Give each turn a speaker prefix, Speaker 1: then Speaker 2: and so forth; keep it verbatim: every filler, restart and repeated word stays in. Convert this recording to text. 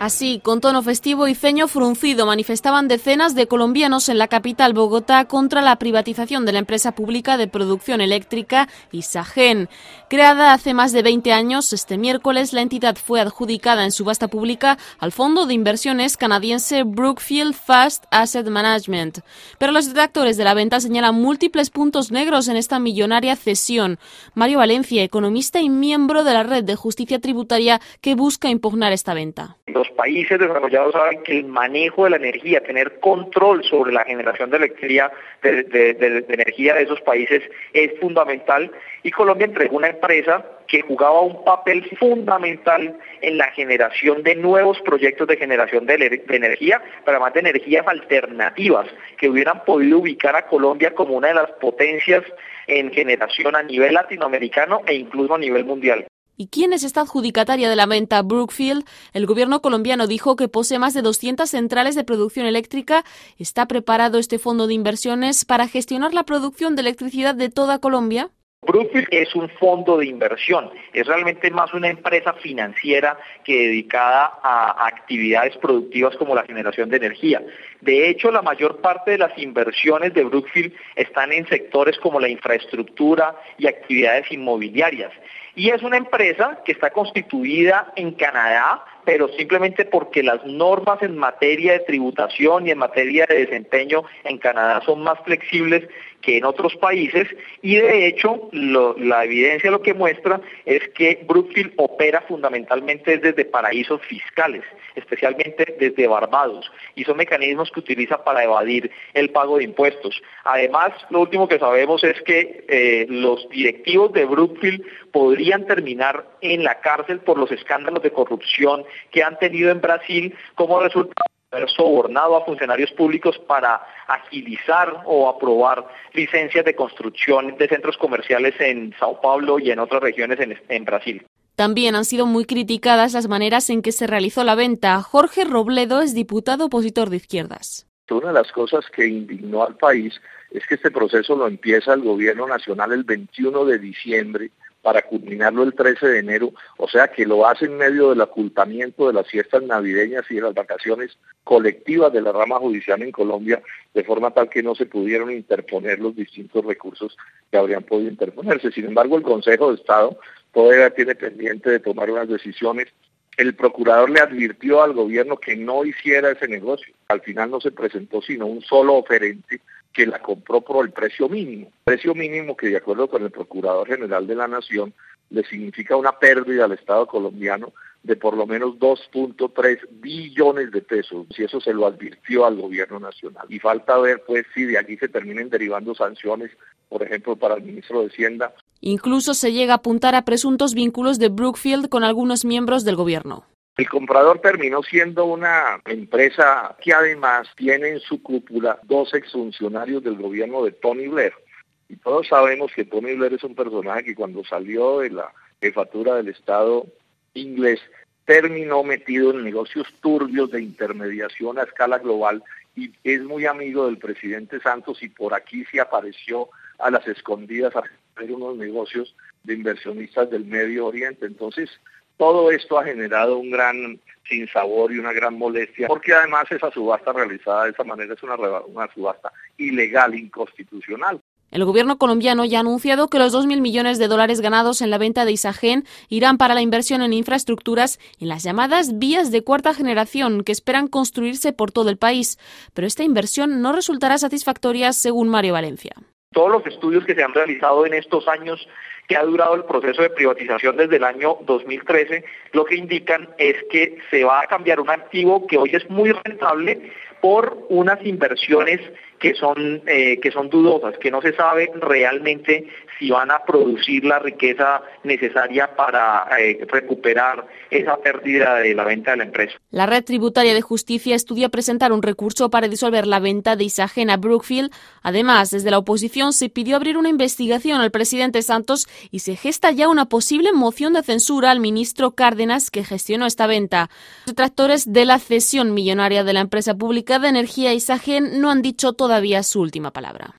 Speaker 1: Así, con tono festivo y ceño fruncido, manifestaban decenas de colombianos en la capital, Bogotá, contra la privatización de la empresa pública de producción eléctrica Isagen. Creada hace más de veinte años, este miércoles la entidad fue adjudicada en subasta pública al fondo de inversiones canadiense Brookfield Fast Asset Management. Pero los detractores de la venta señalan múltiples puntos negros en esta millonaria cesión. Mario Valencia, economista y miembro de la Red de Justicia Tributaria que busca impugnar esta venta.
Speaker 2: Los países desarrollados saben que el manejo de la energía, tener control sobre la generación de electricidad, de, de, de, de energía de esos países es fundamental, y Colombia entregó una empresa que jugaba un papel fundamental en la generación de nuevos proyectos de generación de, de energía, pero además de energías alternativas que hubieran podido ubicar a Colombia como una de las potencias en generación a nivel latinoamericano e incluso a nivel mundial.
Speaker 1: ¿Y quién es esta adjudicataria de la venta? Brookfield. El gobierno colombiano dijo que posee más de doscientas centrales de producción eléctrica. ¿Está preparado este fondo de inversiones para gestionar la producción de electricidad de toda Colombia?
Speaker 2: Brookfield es un fondo de inversión, es realmente más una empresa financiera que dedicada a actividades productivas como la generación de energía. De hecho, la mayor parte de las inversiones de Brookfield están en sectores como la infraestructura y actividades inmobiliarias. Y es una empresa que está constituida en Canadá, pero simplemente porque las normas en materia de tributación y en materia de desempeño en Canadá son más flexibles que en otros países, y de hecho lo, la evidencia lo que muestra es que Brookfield opera fundamentalmente desde paraísos fiscales, especialmente desde Barbados, y son mecanismos que utiliza para evadir el pago de impuestos. Además, lo último que sabemos es que eh, los directivos de Brookfield podrían terminar en la cárcel por los escándalos de corrupción que han tenido en Brasil como resultado de haber sobornado a funcionarios públicos para agilizar o aprobar licencias de construcción de centros comerciales en Sao Paulo y en otras regiones en, en Brasil.
Speaker 1: También han sido muy criticadas las maneras en que se realizó la venta. Jorge Robledo es diputado opositor de izquierdas.
Speaker 3: Una de las cosas que indignó al país es que este proceso lo empieza el gobierno nacional el veintiuno de diciembre para culminarlo el trece de enero, o sea que lo hace en medio del ocultamiento de las fiestas navideñas y de las vacaciones colectivas de la rama judicial en Colombia, de forma tal que no se pudieron interponer los distintos recursos que habrían podido interponerse. Sin embargo, el Consejo de Estado todavía tiene pendiente de tomar unas decisiones. El procurador le advirtió al gobierno que no hiciera ese negocio. Al final no se presentó sino un solo oferente que la compró por el precio mínimo. Precio mínimo que, de acuerdo con el Procurador General de la Nación, le significa una pérdida al Estado colombiano de por lo menos dos punto tres billones de pesos, y eso se lo advirtió al gobierno nacional. Y falta ver, pues, si de aquí se terminen derivando sanciones, por ejemplo, para el ministro de Hacienda.
Speaker 1: Incluso se llega a apuntar a presuntos vínculos de Brookfield con algunos miembros del gobierno.
Speaker 3: El comprador terminó siendo una empresa que además tiene en su cúpula dos exfuncionarios del gobierno de Tony Blair. Y todos sabemos que Tony Blair es un personaje que cuando salió de la jefatura del Estado inglés terminó metido en negocios turbios de intermediación a escala global y es muy amigo del presidente Santos, y por aquí se apareció a las escondidas a hacer unos negocios de inversionistas del Medio Oriente. Entonces, todo esto ha generado un gran sinsabor y una gran molestia, porque además esa subasta realizada de esa manera es una, una subasta ilegal, inconstitucional.
Speaker 1: El gobierno colombiano ya ha anunciado que los dos mil millones de dólares ganados en la venta de Isagen irán para la inversión en infraestructuras en las llamadas vías de cuarta generación que esperan construirse por todo el país. Pero esta inversión no resultará satisfactoria, según Mario Valencia.
Speaker 2: Todos los estudios que se han realizado en estos años que ha durado el proceso de privatización desde el año dos mil trece, lo que indican es que se va a cambiar un activo que hoy es muy rentable por unas inversiones que son eh, que son dudosas, que no se sabe realmente si van a producir la riqueza necesaria para eh, recuperar esa pérdida de la venta de la empresa.
Speaker 1: La Red Tributaria de Justicia estudia presentar un recurso para disolver la venta de Isagen a Brookfield. Además, desde la oposición se pidió abrir una investigación al presidente Santos y se gesta ya una posible moción de censura al ministro Cárdenas que gestionó esta venta. Los detractores de la cesión millonaria de la empresa pública de energía Isagen no han dicho todavía su última palabra.